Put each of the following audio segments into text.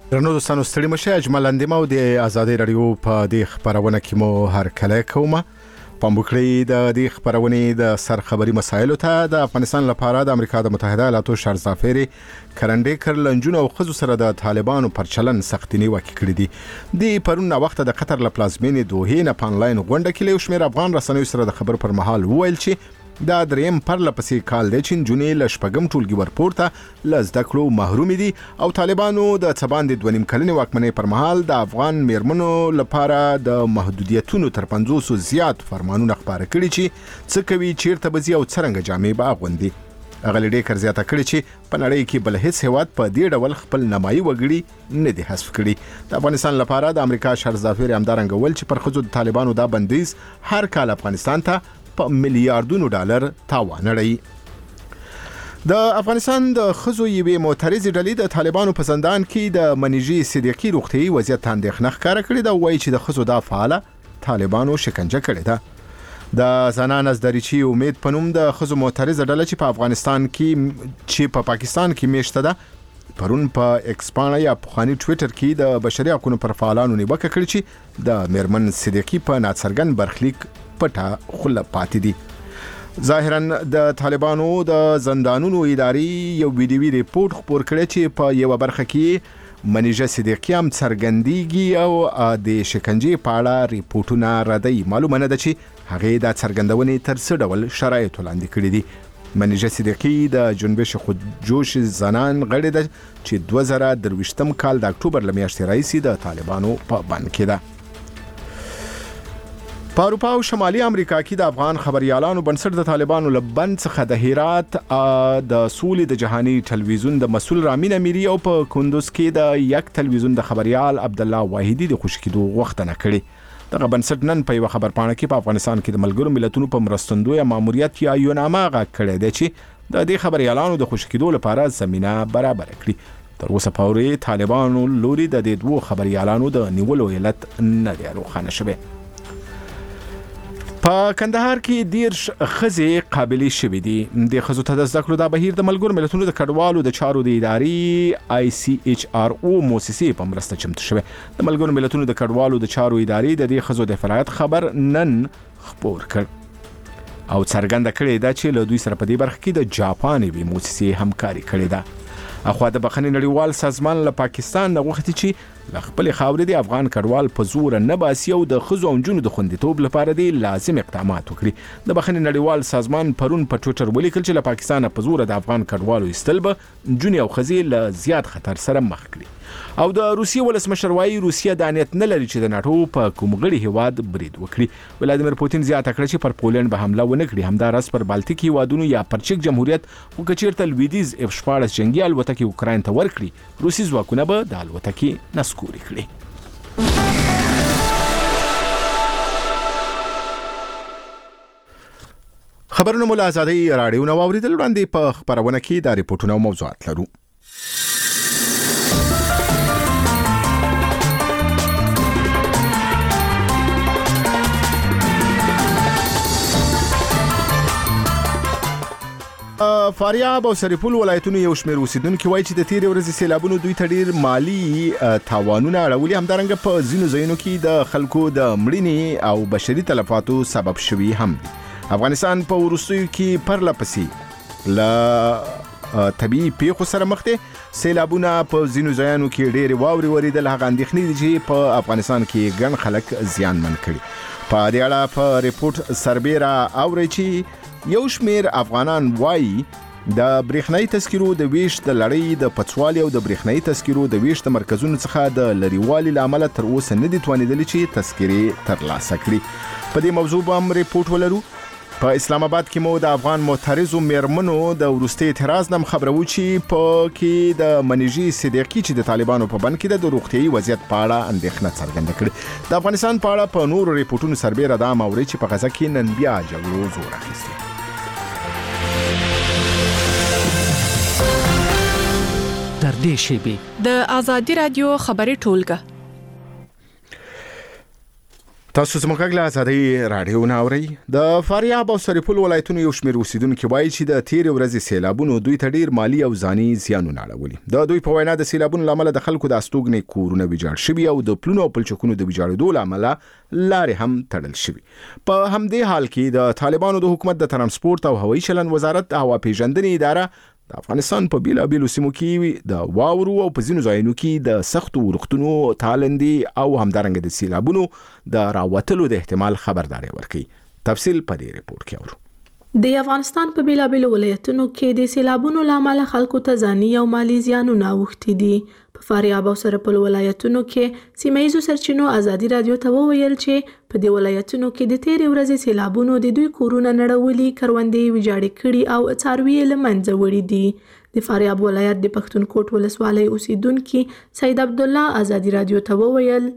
درنو دوستانو ستړي مشه اجمل اندیمه او د آزادۍ رادیو په دې خبرونه کې مو هر کله کومه پام وکړئ د دې خبرونې د سرخبري مسایلو ته د افغانستان لپاره د امریکا د متحده ایالاتو شرزافيري کرنډي کرلنجونو او خزو سره د طالبانو پر چلن سختینی وکړي کړی دي د پرون وخت د قطر له پلازمینې دوه نه پانلاین غونډه کې له شمیر افغان رسنیو سره د خبر پر مهال وویل چې دا دریم پر لپسې کال دی چې جنې له شپږم ټولګي ورپورته له زده کړو محروم دي او طالبانو د څباندې 2.5 کلنې واکمنۍ پر مهال د افغان میرمنو لپاره د محدودیتونو تر 500 زیات فرمانونه خبره کړي چې څه کوي چیرته بزي او څرنګه جامې به اغوندي. اغلی ډیکر زیاته کړي چې په نړۍ کې بل هیڅ هیواد په دې ډول خپل نمایي وګړي نه دي حذف کړي. د افغانستان لپاره د امریکا شرزافيري همدارنګه ول چې پر خزو د طالبانو دا بندیز هر کال افغانستان ته ملیاردونو ډالر تاوان اړوي. د افغانستان د خزو یوې معترضې ډلې د طالبانو په زندان کې د منیجي صدیقي روغتیايي وضعیت اندېښنه ښکاره کړې ده. وایي چې د خزو دا فعاله طالبانو شکنجه کړې ده. د زنان از دریچی امید پنوم د خزو معترضه ډله چې په افغانستان کې په پاکستان کې میشته ده پرون په ایکسپانا یا پخوانی ټویټر کې د بشري حقوقو پر فعالانو نیوکه کړې چې د میرمن صدیقي په ناڅرګند برخلیک پټه خله پاتې دي. ظاهرا د طالبانو د زندانونو ادارې یو ویډیوي ریپورت خبر کړی چې په یو برخه کې منیجه صدیقی هم څرګندېږي او د شکنجې په اړه ریپورتونه ردی. معلومه نه ده چې هغه د څرګندونې تر څه ډول شرایط وړاندې کړي دي. منیجه صدیقی د جنبش خودجوش زنان غړي ده چې 2023 کال د اکتوبر لمیاشتې راځي د طالبانو په بند کې ده. په اروپا او شمالي امریکا کې د افغان خبريالانو بنسټ د طالبانو لبند څخه د هرات د سولې د جهاني ټلویزیون د مسول رامین امیری او په کندوز کې د یک ټلویزیون د خبريال عبد الله واحدی د خوشکېدو غوښتنه کړې. دغه بنسټ نن په یو خبرپاڼه کې په افغانستان کې د ملګرو ملتونو په مرستندوی ماموریت یا یوناما غږ کړی دی چې د دې خبريالانو د خوشکېدو لپاره زمينه برابر کړي. تر اوسه پورې طالبانو لوري د دې دوه خبريالانو د نیولو علت نه دی روښانه شوی. په کندهار کې دیرش خزې قابلې شوې دي. د خزو ته د زده کړو د بهیر د ملګرو ملتونو د کډوالو د چارو د ادارې ICHRO موسسې په مرسته چمتو شوی. د ملګرو ملتونو د کډوالو د چارو ادارې د دې خزو د فعالیت خبر نن خبر کړ او څرګنده کړې ده چې له دوی سره په دې برخه کې د جاپان وی موسسې همکاري کړې ده. اخوا د بخښنې نړیوال سازمان له پاکستان نه غوښتي چې له خپل خاورې د افغان کډوال په زور نه باسي او د خزو او نجونو د خوندیتوب لپاره د لازم اقدامات وکړي. د بخښنې نړیوال سازمان پرون په ټویټر ولیکل چې له پاکستان په زور د افغان کډوالو ایستل به نجونې او خزې له زیات خطر سره مخ کړي. او د روسیې ولسمشر وايي روسیه د نیت نه لري چې د ناتو په کوم غړي هیواد برید وکړي. ولادیمیر پوتین زیاته کړه چې پر پولند به حمله ونه کړي. همدارس پر بالتیک هیوادونو یا پر چک جمهوریت او کچیرته لویدیز F-14 جنگي الوتکې اوکراین ته ورکړي. روسي ځواکونه به د الوتکې نسکوري کړي. خبرونه مول آزادۍ رادیو نو اوریدل وړاندې په خبرونه کې د ریپورتونو موضوعات لرو. فاریاب او سرپل ولایتونو یو شمېر اوسیدونکو وایي چې د تیرې ورځې سیلابونو دوی ته ډیر مالی تاوانونه اړولي. همدارنګه په ځینو ځایونو کې د خلکو د مړینې او بشري تلفاتو سبب شوي هم دي. افغانستان په وروستیو کې پرلپسې له طبيعي پیښو سره مخ دی. سیلابونه په ځینو ځایونو کې ډیر واوري وریدل. هغه اندېښنې دي چې په افغانستان کې ګڼ خلک زیانمن کړي. په دې اړه په ریپورت سربېره اوري چې یو شمیر افغانان وایي د برېښنايي تذکرو د ویش د لړۍ د پڅوالي او د برېښنايي تذکرو د ویش د مرکزونو څخه د لریوالي لامل تر اوسه نه دي توانیدل چې تذکرې ترلاسه کړي. په دې موضوع هم ریپورت ولرو. په اسلام آباد کې مو د افغان معترضو میرمنو د ورستي اعتراض نم خبرو چې په کې د منیجي صدیقی چې د طالبانو په بند کې د روغتيایي وضعیت په اړه اندېښنه څرګنده کړې. د افغانستان په اړه په نورو ریپورتونو سربېره دا موري چې په غزا کې نن بیا جګړو زور اخیستی. تر دې شیبې د آزادۍ رادیو خبري ټولګه تاسو زموږ غږ له آزادۍ رادیو نه اورئ. د فاریاب او سرپل ولایتونو یو شمېر اوسیدونکو وایي چې د تېرې ورځې سیلابونو دوی ته ډېر مالی او ځاني زیانونه اړولي. د دوی په وینا د سیلابونو له امله د خلکو د استوګنې کورونه ویجاړ شوي او د پلونو او پلچکونو د ویجاړېدو له امله لارې هم تړل شوي. په همدې حال کې د طالبانو د حکومت د ترانسپورت او هوایي چلند وزارت د هوا پیژندنې اداره د افغانستان په بیلابیلو سیمو کې د واورو او په ځینو ځایونو کې د سختو ورښتونو، تالندې او همدارنګه د سیلابونو د راوتلو د احتمال خبرداري ورکوي. تفصیل په دې ریپورت کې اورو. د افغانستان په بیلابیلو ولایتونو کې د سیلابونو له امله خلکو ته ځاني او مالی زیانونه اوښتي دي. په فاریاب او سرپل ولایتونو کې سیمه ییزو سرچینو آزادي رادیو ته وویل چې په دې ولایتونو کې د تېرې ورځې سیلابونو د دوی کورونه نړولي، کروندې ویجاړې کړي او څاروي له منځه وړي دي. د فاریاب ولایت د پښتونکوټ ولسوالۍ اوسیدونکي سید عبدالله آزادي رادیو ته وویل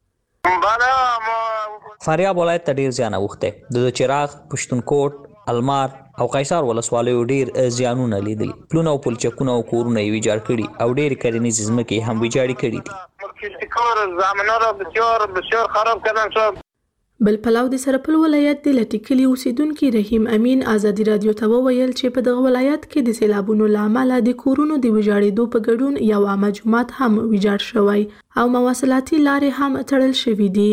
فاریاب ولایت ته ډیر زیان اوښتی. د چراغ، پښتونکوټ، المار او قیصار ولسوالیو ډیر زیانونه لیدلي. پلونه او پلچکونه او کورونه یې ویجاړ کړي او ډېرې کرنیزې ځمکې هم ویجاړې کړي دي. بل پلو د سرپل ولایت د لټیکلي اوسیدونکي رحیم امین آزادي رادیو ته وویل چې په دغه ولایت کې د سیلابونو له امله د کورونو د ویجاړېدو په ګډون یو عامه جومات هم ویجاړ شوی او مواصلاتي لارې هم تړل شوي دي.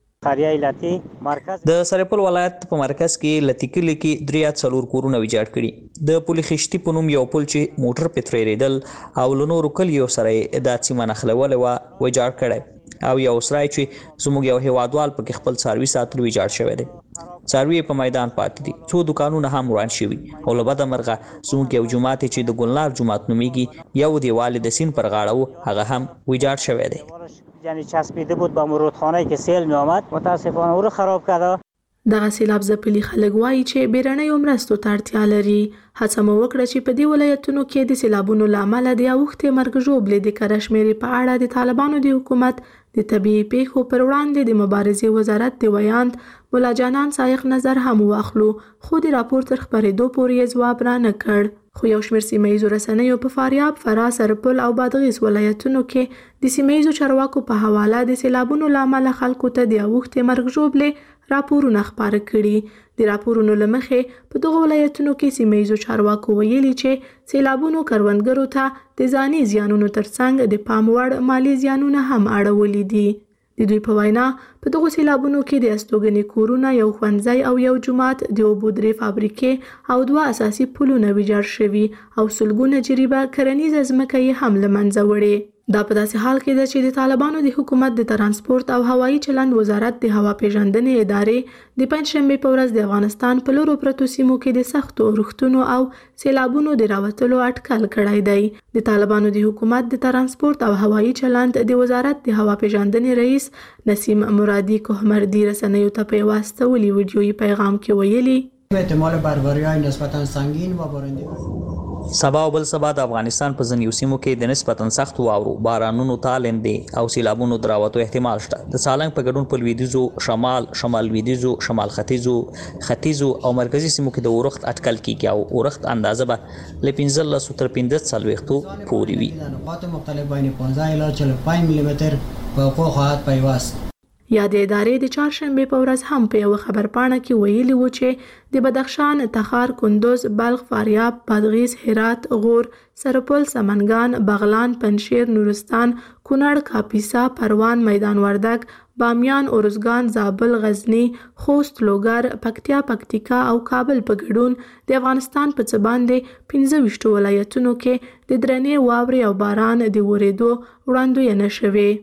د سرپل ولایت په مرکز کې لټیکلي کې 3 کورونه ویجاړ کړي. د پل خشتي په نوم یو پل چې موټر په ترېدل او لنورو کلیو سره د سیمه نښلول و ویجاړ کړي او یو سرای چې زموږ یو هیوادوال په خپل څاروي ساتلو ویجاړ شوی دی. څاروي په میدان پاتې دي. څو دکانونه هم وران شوي او له بده مرغه زموږ یو جومات چې د ګلنار جومات نومیږي یو دیوال د سیند پر غاړه و هغه هم ویجاړ شوی دی. یعنی چسبیده بود به مرودخانه که سیل می آمد متاسفانه او رو خراب کرده. دغه سیلاب ځپلي خلک وایي چې بیړنیو مرستو ته اړتیا لري. هڅه مو وکړه چې په دې ولایتونو کې د سیلابونو له امله د اوښتې مرګ ژوبلې د کره شمېرې په اړه د طالبانو د حکومت د طبیعي پیښو پر وړاندې د مبارزې وزارت د ویاند ملا جانان سایق نظر هم واخلو، خو د راپور تر خپرېدو پورې یې ځواب را نه کړ. خو یو شمېر سیمه ییزو رسنیو په فاریاب، فراه، سرپل او بادغیس ولایتونو کې د سیمه ییزو چارواکو په حواله د سیلابونو له امله خلکو ته د اوښتې مرګ ژوبلې راپورونه خپاره کړي. د راپورونو له مخې په دغه ولایتونو کې سیمه ییزو چارواکو ویلي چې سیلابونو کروندګرو ته د ځاني زیانونو ترڅنګ د پام وړ مالی زیانونه هم اړولي دي. د دوی په وینا په دغه سیلابونو کې د استوګنې کورونه، یو ښوونځی او یو جومات، د اوبو 3 فابریکې او 2 اساسي پلونه ویجاړ شوي او سلګونه جریبه کرنیزه ځمکه یې هم له منځه وړې. دا په داسې حال کې ده چې د طالبانو د حکومت د ترانسپورت او هوایي چلند وزارت د هوا پیژندنې ادارې د پنجشنبې په ورځ د افغانستان په لورو پرتو سیمو کې د سختو اورښتونو او سیلابونو د راوتلو اټکل کړی دی. د طالبانو د حکومت د ترانسپورت او هوایي چلند د وزارت د هوا پیژندنې رئیس نسیم مرادی کوهمردی رسنیو ته په واسطه ولي ویډیویي پیغام کې ویلي احتمال بربری‌های نسبتاً سنگین و بارندگی سبا او بل سبا د افغانستان په ځینو سیمو کې د نسبتاً سخت واورو، بارانونو، تالندې او سیلابونو دراوتو احتمال شته. د سالنګ په ګډون په لویدیځو، شمال لویدیځو، شمال ختیځو او مرکزي سیمو کې د اورښت اټکل کیږي او اورښت اندازه به له 15 تر 15 پورې وي. نقاط مختلف بین 15 الی 45 میلی متر په اوقو خواهد پیوست. یا د ادارې د چهارشنبې په ورځ هم په یو خبرپاڼه کې ویلي و چې د بدخشان، تخار، کندوز، بلخ، فاریاب، بادغیس، هرات، غور، سرپل، سمنګان، بغلان، پنجشیر، نورستان، کونړ، کاپیسا، پروان، میدان وردګ، بامیان، ارزګان، زابل، غزنی، خوست، لوګر، پکتیکا او کابل په ګډون د افغانستان په څه باندې 25 ولایتونو کې د درنې واورې او باران د ورېدو وړاندوینه شوې.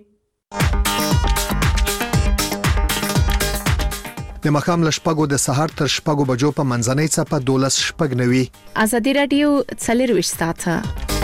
د مخام لشپګو د سحر تر شپګو بجو په منځنۍ څپه 12 شپګنوي. آزادي رادیو 40 ساعته.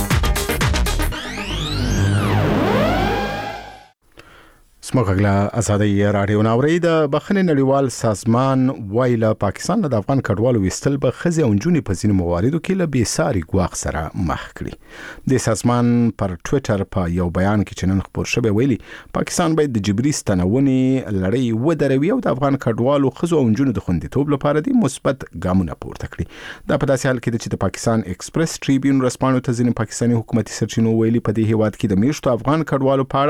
سمګلا آزادۍ رادیو ناوري د بخښنې نړیوال سازمان وایله پاکستان د افغان کډوالو وستل به خزي او جونې په ځینو مواردو کې له بیساري ګواښ سره مخ کړي. د سازمان پر ټوئیټر په یو بیان کې چې نن خبر شوی ویلي پاکستان باید د جبري ستنونې لړۍ ودروي او د افغان کډوالو خزو او جونو د خوندیتوب لپاره د مثبت ګامونه پورته کړي. دا په داسې حال کې چې د پاکستان ایکسپریس ټریبیون رسپانو ته ځینې پاکستاني حکومتي سرچینو ویلي په دې هیواد کې د میشتو افغان کډوالو په اړه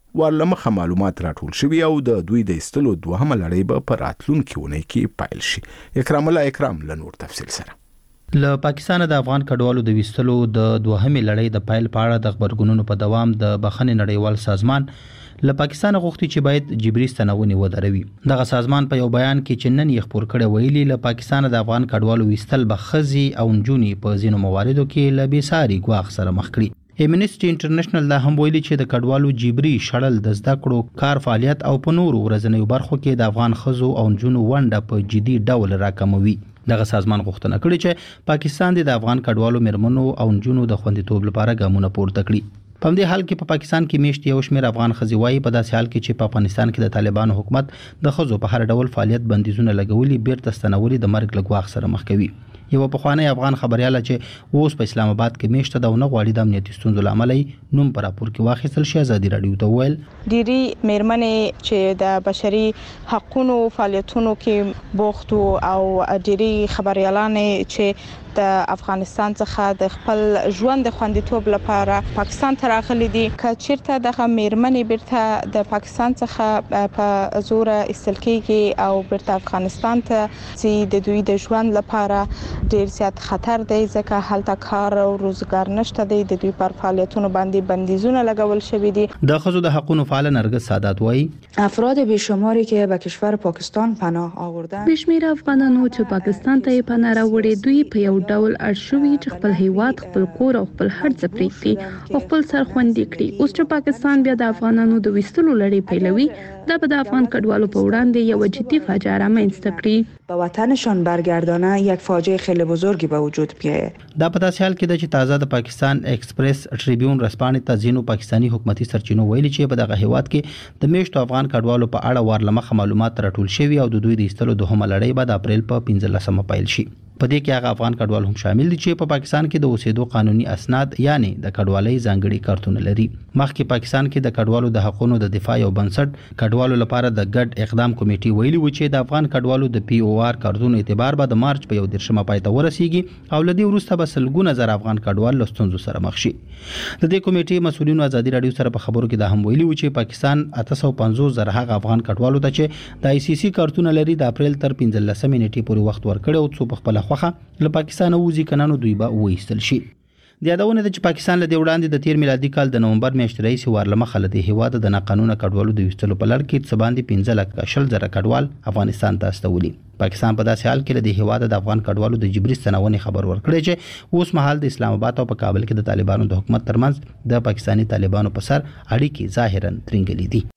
ورلمخه معلومات راټول شوي او د دوی د ایستلو دوهمه لړۍ به په راتلونکي اونۍ کې پیل شي. اکرام الله اکرام له نور تفصیل سره. له پاکستان د افغان کډوالو د ویستلو د دوهمې لړۍ د پیل په اړه د خبرګونونو په دوام د بخښنې نړیوال سازمان له پاکستان غوښتي چې باید جبري ستنونې ودروي. دغه سازمان په یو بیان کې چې نن یې خپور کړی ویلي له پاکستان د افغان کډوالو ویستل به ښځې او نجونې په ځینو مواردو کې له بېساري ګواښ سره مخ کړي. امنیسټي انټرنیشنل دا هم ویلي چې د کډوالو جبري شړل د زده کړو کار فعالیت او په نورو ورځنیو برخو کې د افغان ښځو او نجونو ونډه په جدي ډول راکموي. دغه سازمان غوښتنه کړې چې پاکستان د افغان کډوالو مېرمنو او نجونو د خوندیتوب لپاره ګامونه پورته کړي. په دې حال کې په پاکستان کې میشت یو شمېر افغان ښځې وايي په داسې حال کې چې په افغانستان کې د طالبانو حکومت د ښځو په هر ډول فعالیت بندیزونه لګولي بیرته ستنولي د مرګ له ګواښ سره مخ کوي. یو پخوانی افغان خبرياله چې اوس په اسلام آباد کې میشته د ونه غواړي د امنیتي ستونزو لامل نوم پر راپور کې واخیستل شي. ازادي رادیو ته ویل ډيري مېرمنې چې د بشري حقوقو فعالیتونو کې بوخت او ډيري خبريالانې چې د افغانستان څخه د خپل ژوند د خوندیتوب لپاره پاکستان ته راغلي دي. کچیرته دغه مېرمنې بیرته د پاکستان څخه په زور ایستل کېږي او بیرته افغانستان ته چې د دوی د ژوند لپاره ډیر زیات خطر دی ځکه هلته کار او روزګار نشته دی. د دوی پر فعالیتونو باندې بندیزونه لګول شوي دي. د ښځو د حقوقو فعال نرګس سادات وایي افراد بیشماری که به کشور پاکستان پناه آوردن بشمیر افغانانو چې پاکستان ته پناه راوړي دوی په یو ډول ارشوي چې خپل هیواد خپل کور او خپل هرڅه پریږدي او خپل سر خوندي کړي. اوس چې پاکستان بیا د افغانانو د ویستلو لړۍ پیلوي دا به د افغان کډوالو په وړاندې یو جدي فاجعه رامنځته کړي. به وطنشان برگردانه یک فاجعه خیلی بزرگی به وجود بیاید. دا په داسې حال کې د چې تازه د پاکستان ایکسپریس ټریبیون رسپانې ته ځینو پاکستانی حکومتي سرچینو ویلي چې په دغه هیواد کې د میشتو افغان کډوالو په اړه ورلمخه معلومات راټول شوي او د دوی د ایستلو دوهمه لړۍ به د اپریل په 15مه پیل شي. په دې کې هغه افغان کډوال هم شامل دي چې په پاکستان کې د اوسېدو قانوني اسناد یعنی د کډوالۍ ځانګړي کارتونه لري. مخکې پاکستان کې د کډوالو د حقوقو د دفاع یو بنسټ کډوالو لپاره د ګډ اقدام کمیټې ویلي و چې د افغان کډوالو د پی او آر کارتون اعتبار به د مارچ په 1 پای ته ورسیږي او لدی وروسته به سلګونه زر افغان کډوال له ستونزو سره مخ شي. د دې کمیټې مسؤلینو ازادي رادیو سره په خبرو کې دا هم ویلي و چې پاکستان 850 زر هغه افغان کډوالو ته چې د آی سی سی کارتونه لري د اپریل تر 15 نیټې پورې وخت ورکړي او څو په خپل خوخه له پاکستان وځي کنانو دوی به وایستل شي. د یادونه ده چې پاکستان له دې وړاندې د 13 میلادي کال د نومبر میاشتې راهیسې ورلمخه له دې هیواد د ناقانونه کډوالو د ویستلو په لړ کې څه باندې 15,000 کډوال افغانستان ته استولي. پاکستان په داسې حال کې له دې هیواد د افغان کډوالو د جبري ستنونې خبر ورکړی چې اوس مهال د اسلام آباد او په کابل کې د طالبانو د حکومت ترمنځ د پاکستانی طالبانو په سر اړیکې ظاهرا ترنګلې دي.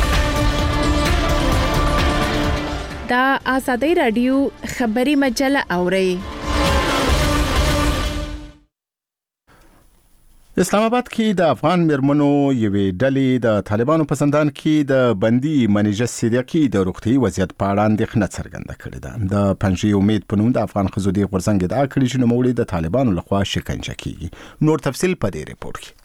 دا آزادی رادیو خبری مجله اوري. اسلام آباد کې د افغان مېرمنو یوې ډلې د طالبانو په زندان کې د بندي منیژه صدیقي د روغتیايي وضعیت په اړه اندېښنه څرګنده کړې ده. د پنجشیر امید په نوم د افغان ښځو د غورځنګ ادعا کړې چې نوموړي د طالبانو لخوا شکنجه کیږي. نور تفصیل په دې ریپورت کې.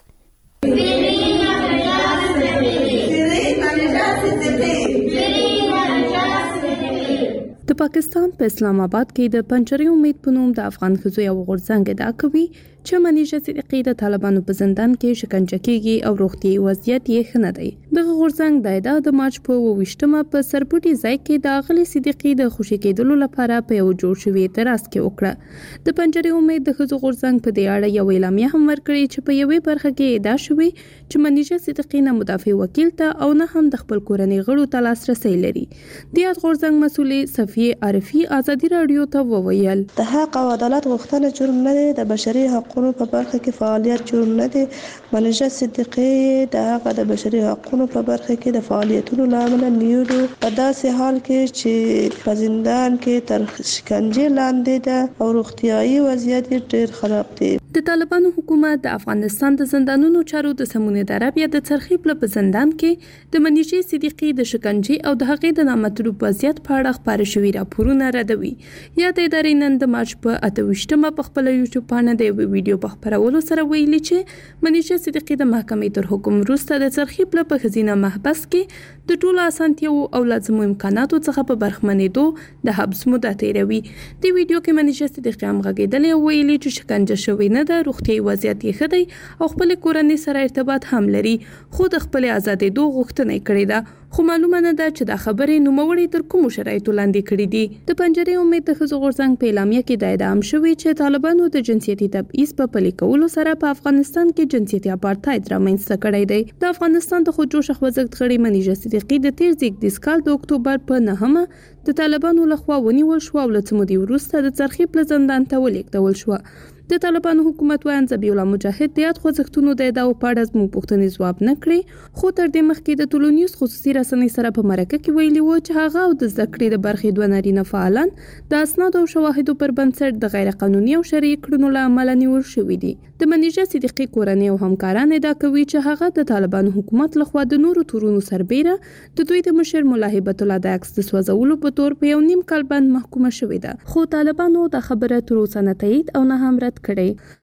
د پاکستان په اسلام آباد کې د پنجشیر امید په نوم د افغان ښځو یو غورځنګ ادعا کوي چې منیژه صدیقي د طالبانو په زندان کې شکنجه کیږي او روغتیايي وضعیت یې ښه نه دی. دغه غورځنګ د ادعا د مارچ په 28مه په سرپټي ځای کې د اغلې صدیقي د خوشي کېدلو لپاره په یو جوړ شوی اعتراض کې وکړه. د پنجشیر امید د ښځو غورځنګ په دې اړه یو اعلامیه هم ورکړې چې په یوې برخه کې ادعا شوی چې منیژه صدیقي نه مدافع وکیل ته او نه هم د خپل کورنۍ غړو ته لاسرسي لري. د یاد غورځنګ مسولې صفیه عارفي ازادي رادیو ته وویل د حق او عدالت غوښتنه جرم نه دی، د بشري حقوقو په برخه کې فعالیت جرم نه دی. منیژه صدیقي د هغه د بشري حقوقو په برخه کې د فعالیتونو لامل نیولو په داسې حال کې چې په زندان کې تر شکنجې لاندې ده او روغتیايي وضعیت ډېر خراب دی. د طالبانو حکومت د افغانستان د زندانونو چارو د سمون دربیا د څرخیب په زندان کې د منیژه صدیقي د شکنجې او د هغې د نامطلوب وضعیت په اړه خبرې شوې راپورونه ردوي. یا د ادارې نن د مارچ په 28مه په خپل یوټیوب باندې د ویډیو په خبرولو سره ویلي چې منیژه صدیقي د محکمې تر حکم وروسته د څرخیب په خزینه محبس کې د ټولو اسانتیاو او لازمو امکاناتو څخه په برخمنېدو د حبس موده تیروي. د ویډیو کې منیژه صدیقي هم غږېدلې او ویلي چې شکنجه شوې نه نه ده، روغتیايي وضعیت یې ښه دی او خپل کورنۍ سره ارتباط هم لري، خو د خپل آزادېدو غوښتنه یې کړې ده. خو معلومه نه ده چې دا خبرې نوموړی تر کومو شرایطو لاندې کړي دي. د پنجرې امید د ښځو غورځنګ په اعلامیه کې دا ادعا هم شوې چې طالبانو د جنسیتي تبعیض په پلي کولو سره په افغانستان کې جنسیتي اپارټاید رامنځته کړی دی. د افغانستان د خودجوړ خوځښت غړي منیژه صدیقي د تیر زیږدیز کال د اکتوبر په 9 د طالبانو لخوا ونیول شو او له څه مودې وروسته د څرخي پل زندان ته ولېږدول شوه. د طالبانو حکومت وایي ذبیح الله مجاهد د یاد خوځښتونو د ادعاو په اړه زموږ پوښتنې ځواب نه کړې، خو تر دې مخکې د ټولو نیوز خصوصي رسنۍ سره په مرکه کې ویلي و چې هغه او د زده کړې د برخې 2 نارینه فعالان د اسنادو او شواهدو پر بنسټ د غیر قانوني او شرعي کړنو له امله نیول شوي دي. د منیژه صدیقي کورنۍ او همکاران ادعا کوي چې هغه د طالبانو حکومت لخوا د نورو تورونو سربیره د دوی د مشر ملا هیبت الله د عکس د سوځولو په تور په 1.5 کال باندې محکومه شوې ده، خو طالبانو د خبره تر اوسه نه تایید او نه هم رد کړي.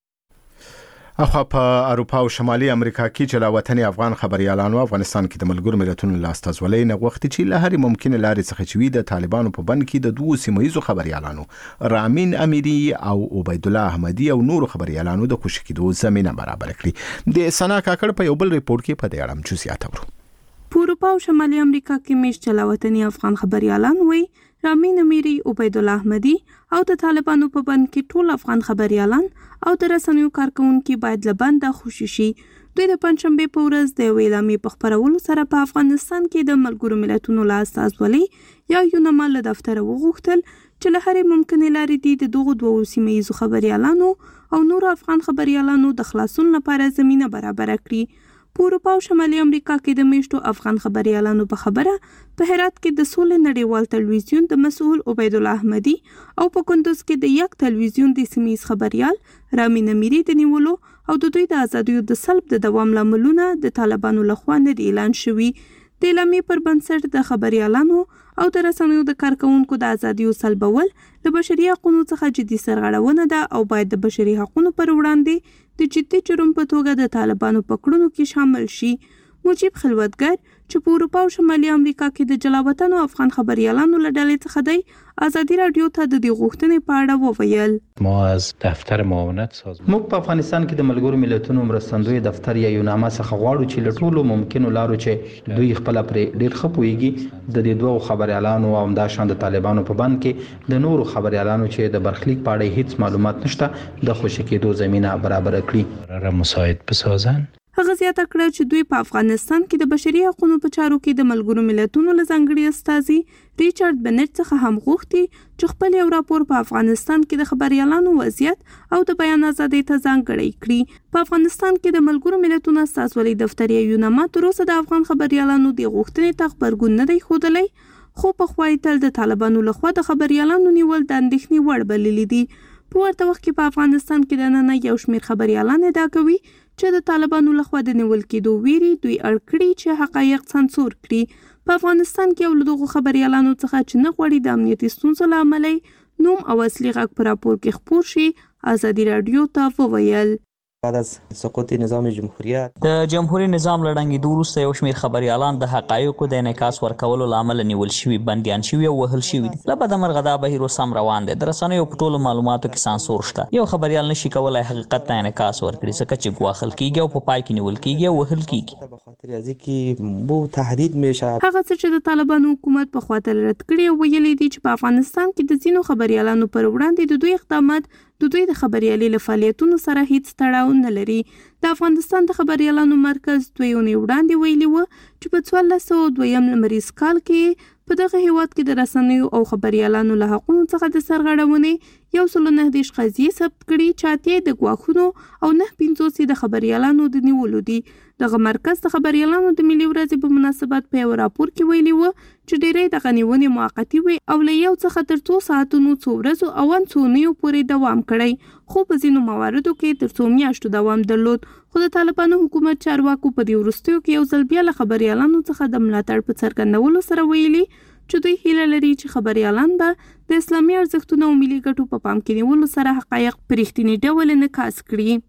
اخوا په اروپا او شمالي امریکا کې چې لا وطني افغان خبريالانو افغانستان کې د ملګرو ملتونو لاستازولۍ نه غوښتي چې له هرې ممکنه لارې څخه چې وي د طالبانو په بند کې د دوه سیمه‌ییزو خبريالانو رامین امیری او عبید الله احمدی او نورو خبريالانو د خوشی کېدو زمينه برابر کړي. د سنا کاکړ په یو بل ریپورت کې په دې اړه جزئیات اورو. په اروپا او شمالي امریکا کې میشته لا وطني افغان خبريالان وي رامین امیری، عبید الله احمدی او د طالبانو په بند کې ټول افغان خبريالان او د رسنیو کارکونکو باید له بنده خوشي شي. دوی د پنځشنبه په ورځ د اعلامیې په خبرولو سره په افغانستان کې د ملګرو ملتونو له استازولۍ یا یونما له دفتر وغوښتل چې له هرې ممکنه لارې د دغو دوه سیمه‌ییزو خبريالانو او نورو افغان خبريالانو د خلاصون لپاره زمينه برابر کړي. په اروپا او شمالي امریکا کې د میشتو افغان خبريالانو په خبره په هرات کې د سولې نړیوال تلویزیون د مسؤل عبید الله احمدی او په کندوز کې د یک تلویزیون د سیمه‌ییز خبريال رامین امیری د نیولو او د دوی د ازادیو د سلب د دوام لاملونه د طالبانو لخوا نه اعلان شوي. د اعلامیې پر بنسټ د خبريالانو او د رسنیو د کارکونکو د ازادیو سلبول د بشري حقوقو څخه جدي سرغړونه ده او باید د بشري حقوقو پر وړاندې د جدي جرم په توګه د طالبانو په کړنو کې شامل شي. مجيب خلوتګر چې په اروپا او شمالي امریکا کې د جلاوطن او افغان خبريالانو له ډلې څخه دی ازادي رادیو ته د دې غوښتنې په اړه وویل. ما از دفتر معاونت سازمان موږ په افغانستان کې د ملګرو ملتونو مرستندوی دفتر یا یوناما څخه غواړو چې له ټولو ممکنو لارو چې دوی خپل پر ډیر ښه پوهیږي د دې دوه خبريالانو او همداشان د طالبانو په بند کې د نورو خبريالانو چې د برخلیک په اړه هیڅ معلومات نشته د خوشی کېدو زمينه برابر کړي. را مساعد بسازن. هغه زیاته کړه چې دوی په افغانستان کې د بشري حقوقو په چارو کې د ملګرو ملتونو له ځانګړي استازي ریچارډ بنټ څخه هم غوښتي چې خپل یو راپور په افغانستان کې د خبريالانو وضعیت او د بیان ازادۍ ته ځانګړی کړي. په افغانستان کې د ملګرو ملتونو استازولۍ دفتر یونما تر اوسه د افغان خبريالانو د غوښتنې ته خبرګون نه دی ښودلی، خو په خوای تل د طالبانو لخوا د خبريالانو نیول د اندېښنې وړ بللي دي. په ورته وخت کې په افغانستان کې د نن یو شمېر خبريالان ادعا کوي چې د طالبانو لخوا د نیول کېدو ویري دوی اړ کړي چې حقایق سانسور کړي. په افغانستان کې یو له دغو خبريالانو څخه چې نه غواړي د امنیتي ستونزو له امله نوم او اصلي غږ په راپور کې خپور شي ازادي رادیو ته وویل. بعد از سقوط نظام جمهوریت د جمهوریت نظام لړنګېدو وروسته یو شمېر خبريالان د حقایقو د انعکاس ورکولو له امله نیول شوي، بندیان شوي او وهل شوي دي. له بدمرغه دا بهیر اوس هم روان دی. د رسنیو په ټولو معلوماتو کې سانسور شته. یو خبريال نشي کولی حقیقت ته انعکاس ورکړي ځکه چې ګواښل کېږي او په پای کې نیول کېږي او وهل کېږي. بخاطر از اینکه بو تهدید میشه. هغه څه چې د طالبانو حکومت په خاطر رد کړي او ویلي دي چې په افغانستان کې د ځینو خبريالانو پر وړاندې د دوی اقدامات د دوی د خبريالي له فعالیتونو سره هیڅ تړاو نه لري. د افغانستان د خبريالانو مرکز 2 اونۍ وړاندې ویلي و چې په 1402 لمریز کال کې په دغه هیواد کې د رسنیو او خبريالانو له حقوقو څخه د سرغړونې 119 قضیې ثبت کړي چې 8 د ګواښونو او 9 د خبريالانو د نیولو دي. دغه مرکز د خبريالانو د ملي ورځې په مناسبت په یو راپور کې ویلي و چې ډېری دغه نیونې موقتي وي او له یو څخه تر 2 ساعتونو څو ورځو او څو اونیو پورې دوام کړی، خو په ځینو مواردو کې تر 2 میاشتو دوام درلود. خو د طالبانو حکومت چارواکو په دې وروستیو کې یو ځل بیا له خبريالانو څخه د ملاتړ په څرګندولو سره ویلي چې دوی هیله لري چې خبريالان به د اسلامي ارزښتونو او ملي ګټو په پام کې نیولو سره حقایق په رښتیني ډول انعکاس کړي.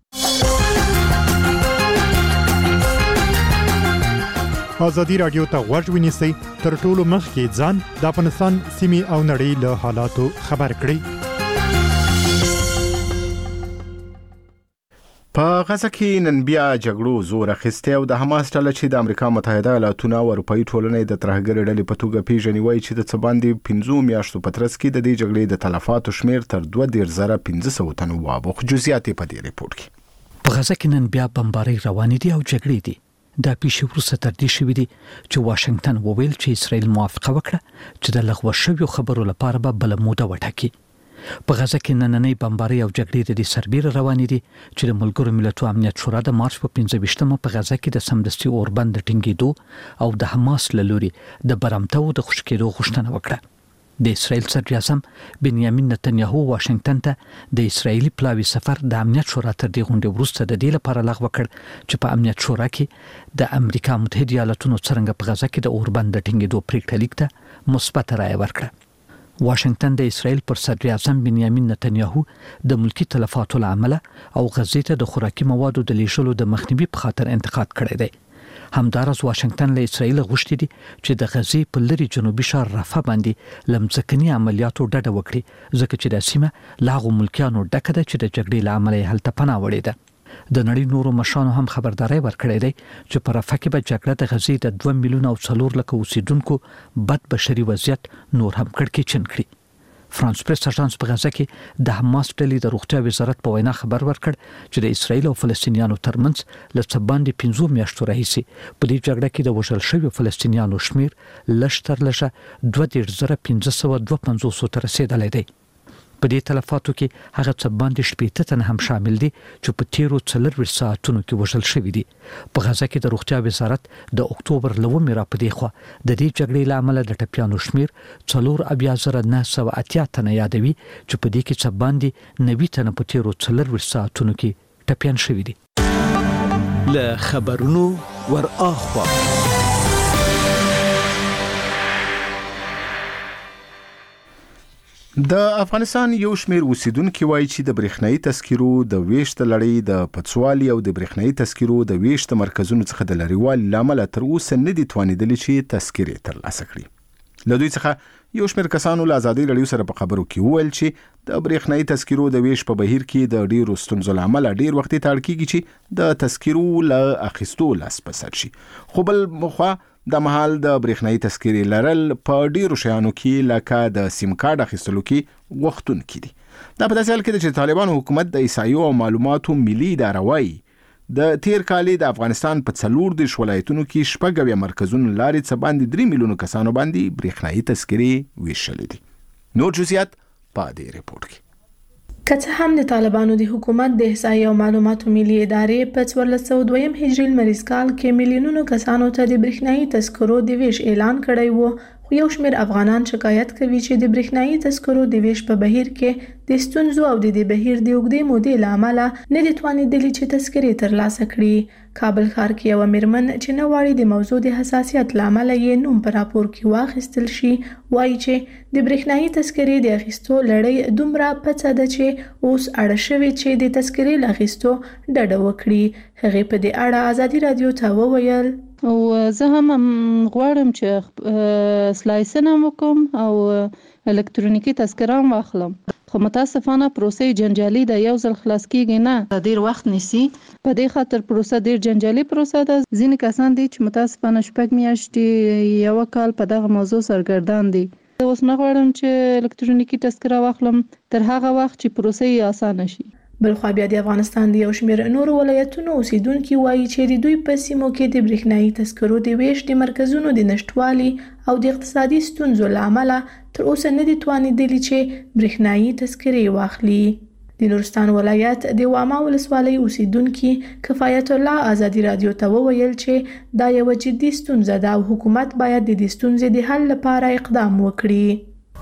ازادي رادیو ته غوږ ونیسئ، تر ټولو مخکې ځان د افغانستان سیمې او نړۍ له حالاتو خبر کړئ. په غزه کې نن بیا جګړو زور اخیسته او د حماس ډله چې د امریکا متحده ایالاتونو او اروپאי ټولنې د ترهګر ډلې په توګه پیژني وایي چې د څه باندې 15 میاشتو په ترڅ کې د دې جګړې د تلفاتو شمیر تر 2,500 تنو وابخ. جزئیات په دې ریپورت کې. په غزه کې نن بیا بمبارۍ روانې دي او جګړې دي. دا پیښې وروسته تر دې شوې دي چې واشنگټن وویل چې اسرائیل موافقه وکړه چې د لغوه شویو خبرو لپاره به بل موده وټاکي. په غزه کې نننۍ بمبارۍ او جګړې د سربېره روانې دي چې د ملګرو ملتونو امنیت شورا د مارچ په 15مه په غزه کې د سمدستي اوربند ټینګېدو او د حماس له لوري د برمتو د خوشکېدو غوښتنه وکړه. د اسرائیل صدر اعظم بنیامین نتنیاهو واشنگټن ته د اسرائیلي پلاوي سفر د امنیت شورا تر دې غونډې وروسته د دې لپاره لغوه کړ چې په امنیت شورا کې د امریکا متحده ایالاتونو څرنګه په غزه کې د اوربند ټینګېدو پریکړه لیک ته مثبت رائے ورکړه. واشنگټن د اسرائیل پر صدر اعظم بنیامین نتنیاهو د ملکی تلفاتو لامل او غزې ته د خوراکي موادو د لیږلو د مخنیوي په خاطر انتقاد کړی دی. همدارس واشنگټن له اسرائیل غوښتي دي چې د غزې په لری جنوبي شهر رفح باندې لمځکني عملیاتو ډډه وکړي ځکه چې د سیمه لاغو ملکیانو ډکه ده چې د جګړې لامل یې هلته پناه وړې ده. د نړۍ نورو مشرانو هم خبرداري ورکړې ده چې په رفح کې به جګړه د غزې د 2 میلیون او 4 لک اوسیدونکو بد بشري وضعیت نور هم کړکېچن کړي. فرانس پریس اژانس په غزه کې د حماس ډلې د روغتیا وزارت په وینا خبر ورکړ چې د اسرائیل او فلسطینیانو ترمنځ له څه باندې 15 میاشتو راهیسې په دې جګړه کې د وژل شویو فلسطینیانو شمیر لږ تر لږه 2,552 ته رسیدلی دی. په دې تلفاتو کې هغه څه باندې 80 تن هم شامل دي چې په تیرو 4 ساعتونو کې وژل شوي دي. په غزه کې د روغتیا وزارت د اکتوبر لومې را پدې خو د دې جګړې لامل د ټپيانو شمیر 4,980 تن یادوي چې په دې کې څه باندې 90 تن په تیرو 4 ساعتونو کې ټپيان شوي دي. له خبرونو ور اخوا د افغانستان یو شمیر اوسیدونکو وایي چې د برېښنايي تذکرو د ویشت لړۍ د پڅوالي او د برېښنايي تذکرو د ویشت مرکزونو څخه د لريوالي لامل تر اوسه نه دي توانیدلي چې تذکرې ترلاسه کړي. له دوی څخه یو شمیر کسانو له ازادي رادیو سره په خبرو کې وویل چې د برېښنايي تذکرو د ویش په بهیر کې د ډیرو ستونزو لامل ډیر وخت ته اړ کیږي چې د تذکرو له اخیستو لاس پسات شي. خو بل مخه د محل د برېښنايي تذکرې لرل په ډیرو شیانو کې لکه د سیم کارت اخیستلو کې وختون کې دي. دا په داسې حال کې چې طالبان حکومت د عیسایو او معلوماتو ملي اداره وایي د تیر کال د افغانستان په 14 ولایتونو کې شپږ مرکزونو لارې څخه باندې 3 میلیون کسانو باندې برېښنايي تذکرې ویشلې دي. نور جزئیات په دې ریپورت کې. که څه هم د طالبانو د حکومت د احصایې او معلوماتو ملي ادارې په 1402 هجري لمریز کال کې میلیونونو کسانو ته د برېښنايي تذکرو د ویش اعلان کړی وو، خو یو شمېر افغانان شکایت کوي چې د برېښنايي تذکرو د ویش په بهیر کې د ستونزو او د بهیر د اوږدې مودې له امله نه دي توانېدلي چې تذکرې ترلاسه کړي. کابل ښار کې یوه میرمن چې نه غواړي د موضوع د حساسیت له امله یې نوم په راپور کې واخیستل شي وایي چې د برېښنايي تذکرې د اخیستو لړۍ دومره پڅه ده چې اوس اړه شوې چې د تذکرې له اخیستو ډډه وکړي. هغې په دې اړه ازادي رادیو ته وویل او زه هم غواړم چې سلایسنه وکم او الکترونیکی تذکره واخلم، خو متاسفانه پروسه جنجالي ده، یو ځل خلاص کیږي نه ډیر وخت نیسي. په دې خاطر پروسه ډیر جنجالي پروسه ده. ځینې کسان دي چې متاسفانه 6 میاشتې یو کال په دغه موضوع سرګردان دي. اوس نه غواړم چې الکترونیکی تذکره واخلم تر هغه وخت چې پروسه یې اسانه شي. بلخوا بیا د افغانستان د یو شمېر نورو ولایتونو اوسیدونکي وایي چې د دوی په سیمو کې د برېښنايي تذکرو د ویش د مرکزونو د نشټوالي او د اقتصادي ستونزو له امله تر اوسه نه دي توانېدلي چې برېښنايي تذکرې واخلي. د نورستان ولایت د واما ولسوالۍ اوسیدونکي کفایت الله ازادي رادیو ته وویل چې دا یو جدي ستونزه ده او حکومت باید د دې ستونزې د حل لپاره اقدام وکړي.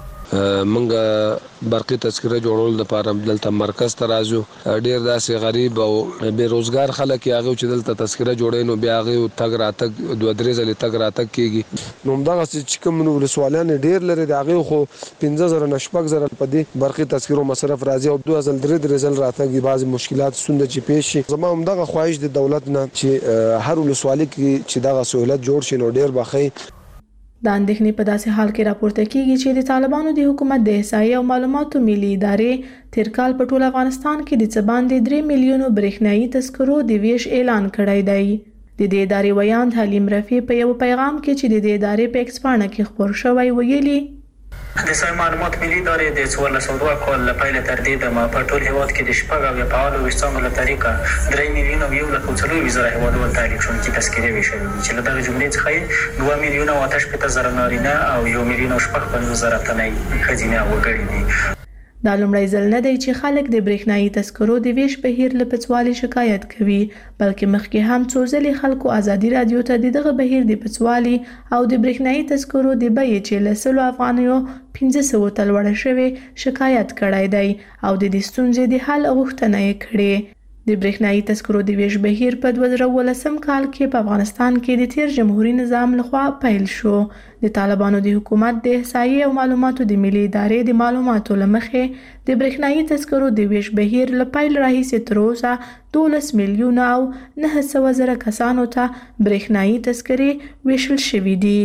منګه برقي تذکره جوړول لپاره دلته مرکز ته راځو. ډیر داسې غریب او بیروزګار خلک هغه چې دلته تذکره جوړین او بیا هغه تګ راتګ 2-3 ځله تګ راتګ کیږي. نو دغه چې کوم ولسوالیان ډیر لري د هغه خو 15,000 نشپک زره په دې برقي تذکرو مصرف راځي او 2-3 ځله راتګ بعضی مشکلات ستونزې چې پیښ شي. زما هم دغه خواهش د دولت نه چې هر ولسوالۍ کې چې دغه سہولت جوړ شي نو ډیر بخي. د اندېښنې په داسې حال کې راپورته کیږي چې د طالبانو د حکومت د احصایې او معلوماتو ملي ادارې تیر کال په ټول افغانستان کې د څه باندې 3 میلیونو برېښنایي تذکرو د ویش اعلان کړی دی. د دې ادارې ویاند حلیم رفیع په یو پیغام کې چې د دې ادارې په ایکس پاڼه کې خپور شوی ویلي د احصایې معلومات ملي ادارې د 1402 کال له پیله تر دې دمه په ټول هیواد کې د شپږ اویا فعالو ویشتانو له طریقه 3 میلیونه او 1,400,000 هیوادوال تحریک شوونکي تذکرې ویشلې دي چې له دغه جملې څخه یې 2 میلیونه او 8,000 نارینه او 1 میلیون او 50,000 تنه ښځینه وګړي دي. دا لومړی ځل نه دی چې خلک د برېښنایي تذکرو د ویش بهیر له پڅوالي شکایت کوي، بلکې مخکې هم څو ځلې خلکو ازادي رادیو ته دغه بهیر د پڅوالي او د برېښنایي تذکرو د بیې چې له 100 افغانیو 1500 ته لوړه شوې شکایت کړی دی او د دې ستونزې د حل غوښتنه یې کړې. د برېښنایي تذکرو د ویش بهیر په 2019 کال کې په افغانستان کې د تیر جمهوریت نظام لخوا پیل شو. د طالبانو د حکومت د احصایې او معلوماتو د ملي ادارې د معلوماتو لمخې د برېښنایي تذکرو د ویش بهیر له پیل راهیسې تر اوسه 12 میلیونه او 900,000 کسانو ته برېښنایي تذکرې ویشل شوي دي.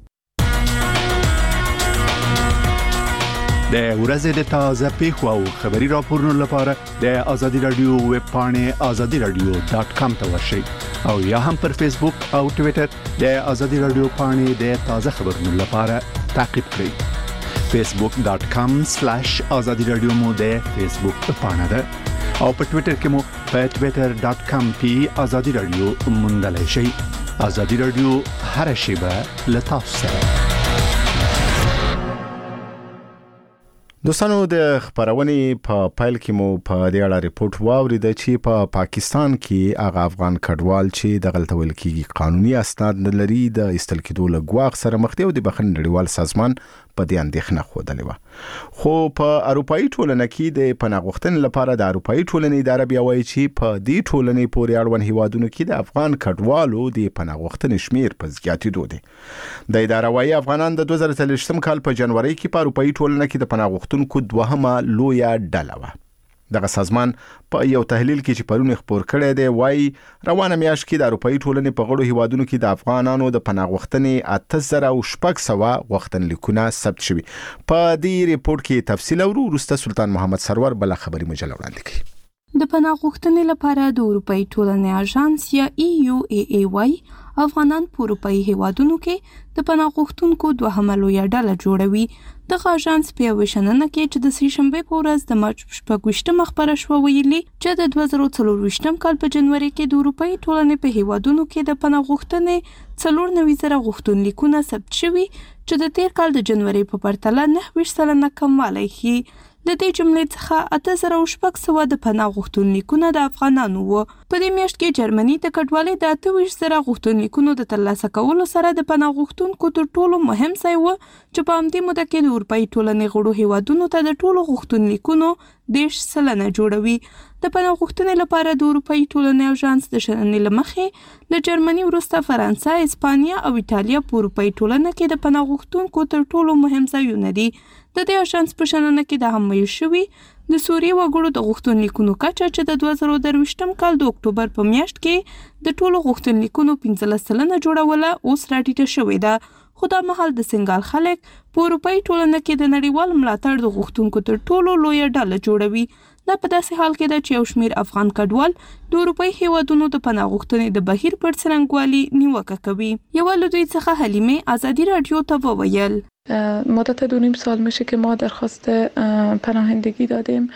د ورځې د تازه پیښو او خبري راپورونو لپاره د ازادي رادیو ویب پاڼې azadiradio.com ته ورشئ او یا هم پر فیسبوک او ټوئیټر د ازادي رادیو پاڼې د تازه خبرونو لپاره تعقیب کړئ. facebook.com/azadi radio مو د فیسبوک پاڼه ده او په ټوئیټر کې مو په twitter.com/azadi radio موندلای شئ. ازادي رادیو هر شیبه له تاسو سره. دوستانو د خبرونې په پایل کې مو په دې اړه ریپورت واورید چې په پاکستان کې هغه افغان کډوال چې د غلط ویل کېږي قانوني اسناد نه لري د استل کېدو له ګواښ سره مخ دي او د بخښنې نړیوال سازمان په دې اندېښنه خوده و. خو په اروپאי ټولنه کې د پناه غوښتنې لپاره د اروپאי ټولنې اداره بیا وایي چې په دې ټولنې پورې اړوند هیوادونو کې د افغان کډوالو د پناه غوښتنې شمیر په زیاتېدو دی. د اداره وايي افغانان د 2023 کال په جنوري کې په اروپאי ټولنه کې د پناه غوښتونکو دوهمه لویه ډله و. دغه سازمان په یو تحلیل کې چې پرون خبر کړی دی وایي روانه میاشت کې د اروپאי ټولنې په غړو هیوادونو کې د افغانانو د پناه غوښتنې 8600 غوښتنلیکونه ثبت شوي. په دې ریپورت کې تفصیل اورو. وروسته سلطان محمد سرور بل خبري مجله وړاندې کړي. د پناه غوښتنې لپاره د اروپאי ټولنې اژانس یا EUAA افغانان په اروپאי هیوادونو کې د پناه غوښتونکو دوهمه لویه ډله جوړوي. دغه اژانس په یوه شننه کې چې د سهشنبې په ورځ د مارچ 28 خبره شوه ویلي چې د 2024 کال په جنوري کې د اروپאי ټولنې په هیوادونو کې د پناه غوښتنې 94,000 غوښتنلیکونه ثبت شوي چې د تیر کال د جنوري په پرتله 9% کموالی ښيي. د دې جملې څخه 8600 د پناه غوښتنلیکونه د افغانانو وو. په دې میاشت کې جرمني د کډوالۍ د 28,000 غوښتنلیکونو د ترلاسه کولو سره د پناه غوښتونکو تر ټولو مهم ځای و چې په همدې موده کې د اروپאי ټولنې غړو هیوادونو ته د ټولو غوښتنلیکونو 10% جوړوي. د پناه غوښتنې لپاره د اروپאי ټولنې اژانس د شننې له مخې له جرمني وروسته فرانسه، اسپانیا او ایټالیا په اروپאי ټولنه کې د پناه غوښتونکو تر ټولو مهم ځایونه دي. د دې اژانس په شننه کې د هم ویل شوي د سوریې وګړو د غوښتنلیکونو کچه چې د 2023 کال د اکتوبر په میاشت کې د ټولو غوښتنلیکونو 15% جوړوله اوس راټیټه شوې ده. خو دا مهال د سنګال خلک په اروپאי ټولنه کې د نړیوال ملاتړ د غوښتونکو تر ټولو لویه ډله جوړوي. دا په داسې حال کې ده چې یو شمیر افغان کډوال د اروپאי هیوادونو د پناه غوښتنې د بهیر پر څرنګوالي نیوکه کوي. یوه له دوی څخه حلیمه ازادي رادیو ته وویل مدت 2.5 سال میشه که ما درخواست پناهندگی دادیم.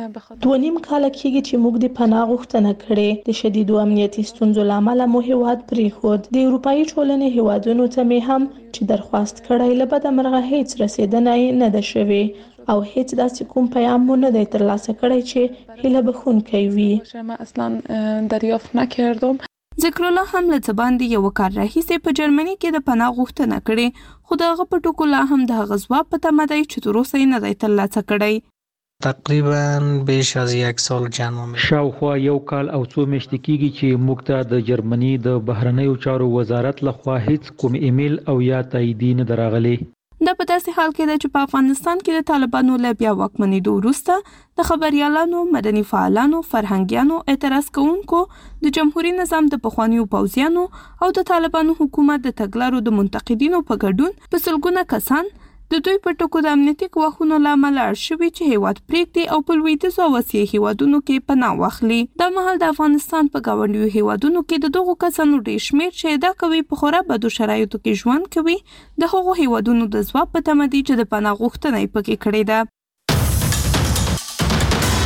2.5 کال کېږي چې موږ د پناه غوښتنه کړې. د شدیدو امنیتي ستونزو له امله مو هیواد پرېښود. د اروپאי ټولنې هیوادونو ته مې هم چې درخواست کړی له بده مرغه هیڅ رسیدنه نه ده شوې او هیڅ داسې کوم پیام مو نه دی ترلاسه کړی چې هیله بښونکی وي. ما اصلا دریافت نکردم. ذکر الله هم له ځباندې یو کار راهیسې په جرمني کې د پناه غوښتنه کړې، خو دغه په ټکو لا هم د هغه ځواب په تمه دی چې تر اوسه یې نه دی ترلاسه کړی. تقریبا بیش از 1 سال جنم شاوخوا یو کال او څو میاشتې کېږي چې موږ ته د جرمني د بهرنیو چارو وزارت لخوا هیڅ کوم ایمیل او یا تاییدي نه راغلی. دا په داسې حال کې ده چې په افغانستان کې د طالبانو له بیا واکمنېدو وروسته د خبريالانو، مدني فعالانو، فرهنګیانو، اعتراض کوونکو، د جمهوریت نظام د پخوانیو پوځیانو او د طالبانو حکومت د تګلارو د منتقدینو په ګډون په سلګونه کسان د دوی په ټکو د امنیتي ګواښونو له امله اړ شوي چې هیواد پرېږدي او په لویدیځو او اسیایي هیوادونو کې پناه واخلي. دا مهال د افغانستان په ګاونډیو هیوادونو کې د دغو کسانو ډېر شمېر چې ادعا کوي په خورا بدو شرایطو کې ژوند کوي د هغو هیوادونو د ځواب په تمه دي چې د پناه غوښتنه یې پکې کړې ده.